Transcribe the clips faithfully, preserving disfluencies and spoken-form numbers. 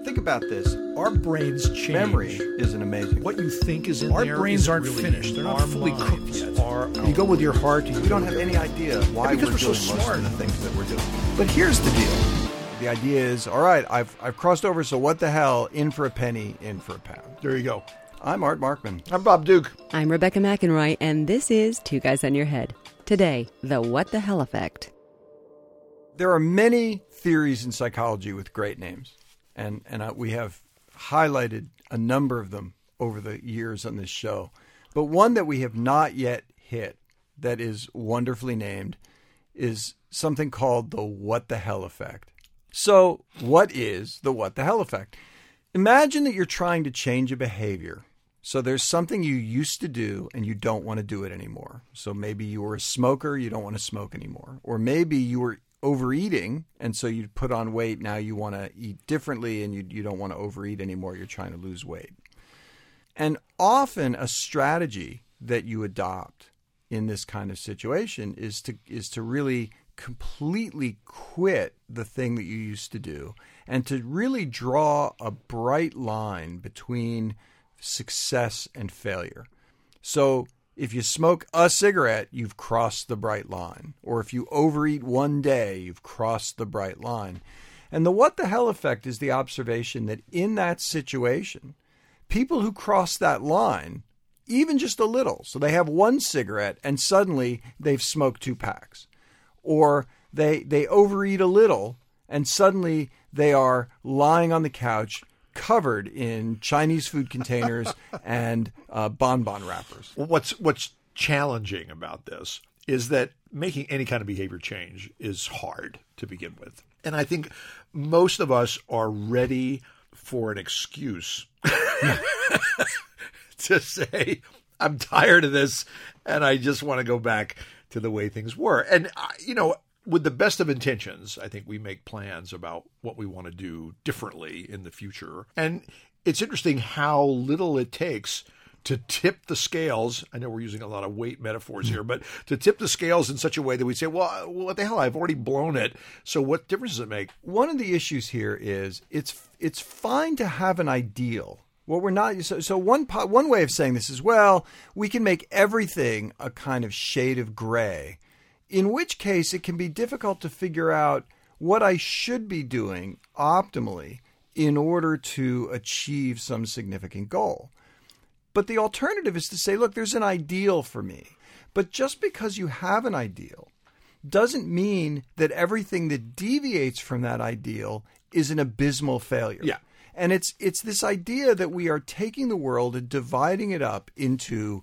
Think about this. Our brains change. Memory isn't amazing. What you think is in Our there brains is aren't really finished. They're not our fully minds cooked yet. Are, you go with your heart. You We don't have any idea why Yeah, because we're, we're so doing most smart. of the things that we're doing. But here's the deal. The idea is, all right, I've I've crossed over, so what the hell? In for a penny, in for a pound. There you go. I'm Art Markman. I'm Bob Duke. I'm Rebecca McEnroy, and this is Two Guys on Your Head. Today, the what the hell effect. There are many theories in psychology with great names, and and uh, we have highlighted a number of them over the years on this show. But one that we have not yet hit that is wonderfully named is something called the what the hell effect. So what is the what the hell effect? Imagine that you're trying to change a behavior. So there's something you used to do and you don't want to do it anymore. So maybe you were a smoker, you don't want to smoke anymore. Or maybe you were overeating, and so you put on weight. Now you want to eat differently, and you you don't want to overeat anymore. You're trying to lose weight. And often a strategy that you adopt in this kind of situation is to is to really completely quit the thing that you used to do, and to really draw a bright line between success and failure. So if you smoke a cigarette, you've crossed the bright line. Or if you overeat one day, you've crossed the bright line. And the what the hell effect is the observation that in that situation, people who cross that line, even just a little, so they have one cigarette and suddenly they've smoked two packs. Or they they overeat a little and suddenly they are lying on the couch covered in Chinese food containers and uh, bonbon wrappers. Well, what's what's challenging about this is that making any kind of behavior change is hard to begin with. And I think most of us are ready for an excuse to say, I'm tired of this and I just want to go back to the way things were. And, uh, you know, with the best of intentions, I think we make plans about what we want to do differently in the future. And it's interesting how little it takes to tip the scales. I know we're using a lot of weight metaphors here, but to tip the scales in such a way that we say, well, what the hell? I've already blown it. So what difference does it make? One of the issues here is it's it's fine to have an ideal. What we're not so, so one one way of saying this is, well, we can make everything a kind of shade of gray. In which case, it can be difficult to figure out what I should be doing optimally in order to achieve some significant goal. But the alternative is to say, look, there's an ideal for me. But just because you have an ideal doesn't mean that everything that deviates from that ideal is an abysmal failure. Yeah. And it's it's this idea that we are taking the world and dividing it up into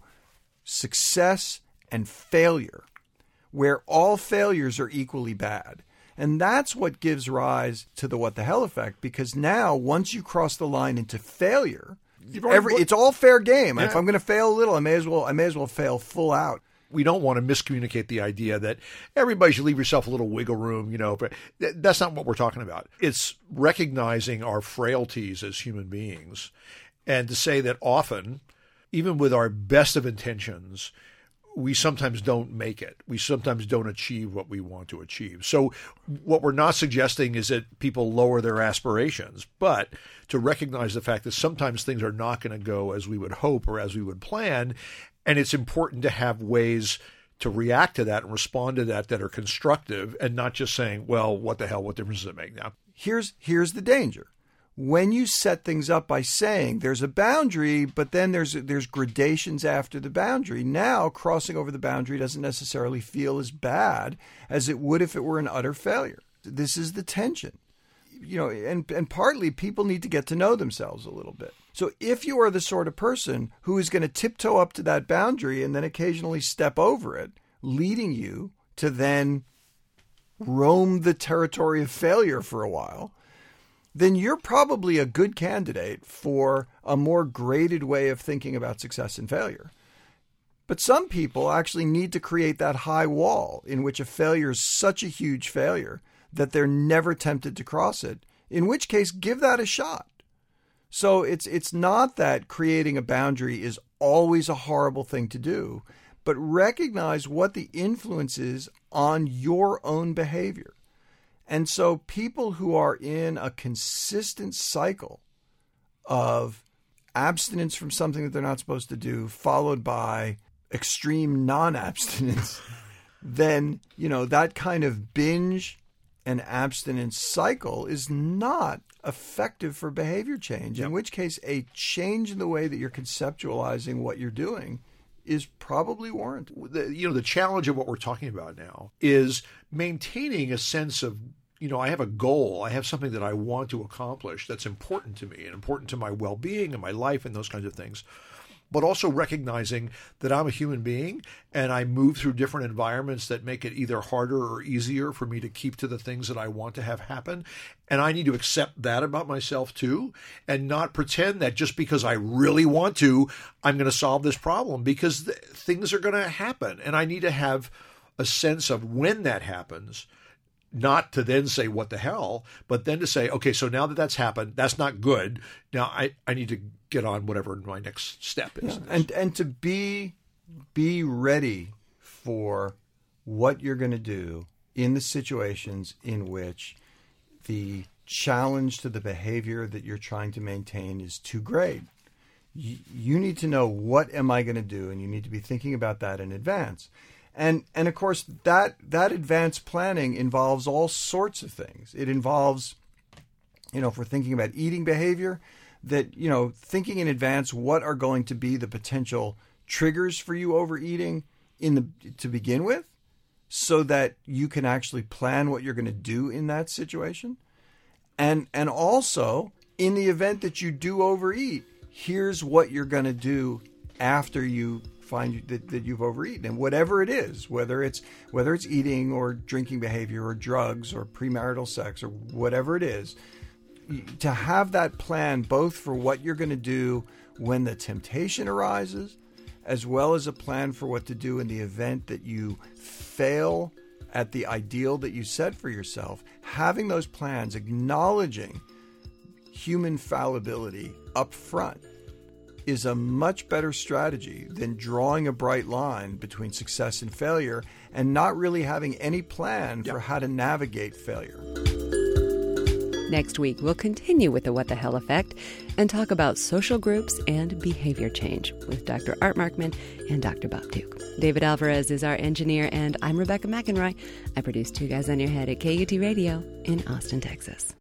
success and failure, where all failures are equally bad. And that's what gives rise to the what the hell effect, because now once you cross the line into failure, every, it's all fair game. Yeah. If I'm going to fail a little, I may as well I may as well fail full out. We don't want to miscommunicate the idea that everybody should leave yourself a little wiggle room, you know. But that's not what we're talking about. It's recognizing our frailties as human beings, and to say that often, even with our best of intentions, we sometimes don't make it. We sometimes don't achieve what we want to achieve. So what we're not suggesting is that people lower their aspirations, but to recognize the fact that sometimes things are not going to go as we would hope or as we would plan. And it's important to have ways to react to that and respond to that that are constructive, and not just saying, well, what the hell, what difference does it make now? Here's here's the danger. When you set things up by saying there's a boundary, but then there's there's gradations after the boundary, now crossing over the boundary doesn't necessarily feel as bad as it would if it were an utter failure. This is the tension. You know, and, and partly people need to get to know themselves a little bit. So if you are the sort of person who is going to tiptoe up to that boundary and then occasionally step over it, leading you to then roam the territory of failure for a while, then you're probably a good candidate for a more graded way of thinking about success and failure. But some people actually need to create that high wall in which a failure is such a huge failure that they're never tempted to cross it, in which case give that a shot. So it's it's not that creating a boundary is always a horrible thing to do, but recognize what the influence is on your own behavior. And so people who are in a consistent cycle of abstinence from something that they're not supposed to do, followed by extreme non-abstinence, then, you know, that kind of binge and abstinence cycle is not effective for behavior change, Yep. in which case a change in the way that you're conceptualizing what you're doing is probably warranted. The, you know, the challenge of what we're talking about now is maintaining a sense of, you know, I have a goal. I have something that I want to accomplish that's important to me and important to my well-being and my life and those kinds of things. But also recognizing that I'm a human being and I move through different environments that make it either harder or easier for me to keep to the things that I want to have happen. And I need to accept that about myself too, and not pretend that just because I really want to, I'm going to solve this problem, because th- things are going to happen. And I need to have a sense of when that happens, not to then say, what the hell, but then to say, okay, so now that that's happened, that's not good. Now I, I need to get on whatever my next step is. Yeah. And and to be be ready for what you're going to do in the situations in which the challenge to the behavior that you're trying to maintain is too great. You, you need to know, what am I going to do? And you need to be thinking about that in advance. And and of course, that that advanced planning involves all sorts of things. It involves, you know, if we're thinking about eating behavior, that, you know, thinking in advance what are going to be the potential triggers for you overeating in the to begin with, so that you can actually plan what you're going to do in that situation. And and also, in the event that you do overeat, here's what you're going to do after you find that, that you've overeaten, and whatever it is, whether it's whether it's eating or drinking behavior or drugs or premarital sex or whatever it is, to have that plan both for what you're going to do when the temptation arises, as well as a plan for what to do in the event that you fail at the ideal that you set for yourself. Having those plans, acknowledging human fallibility up front, is a much better strategy than drawing a bright line between success and failure and not really having any plan Yep. for how to navigate failure. Next week, we'll continue with the What the Hell Effect and talk about social groups and behavior change with Doctor Art Markman and Doctor Bob Duke. David Alvarez is our engineer, and I'm Rebecca McEnroy. I produce Two Guys on Your Head at K U T Radio in Austin, Texas.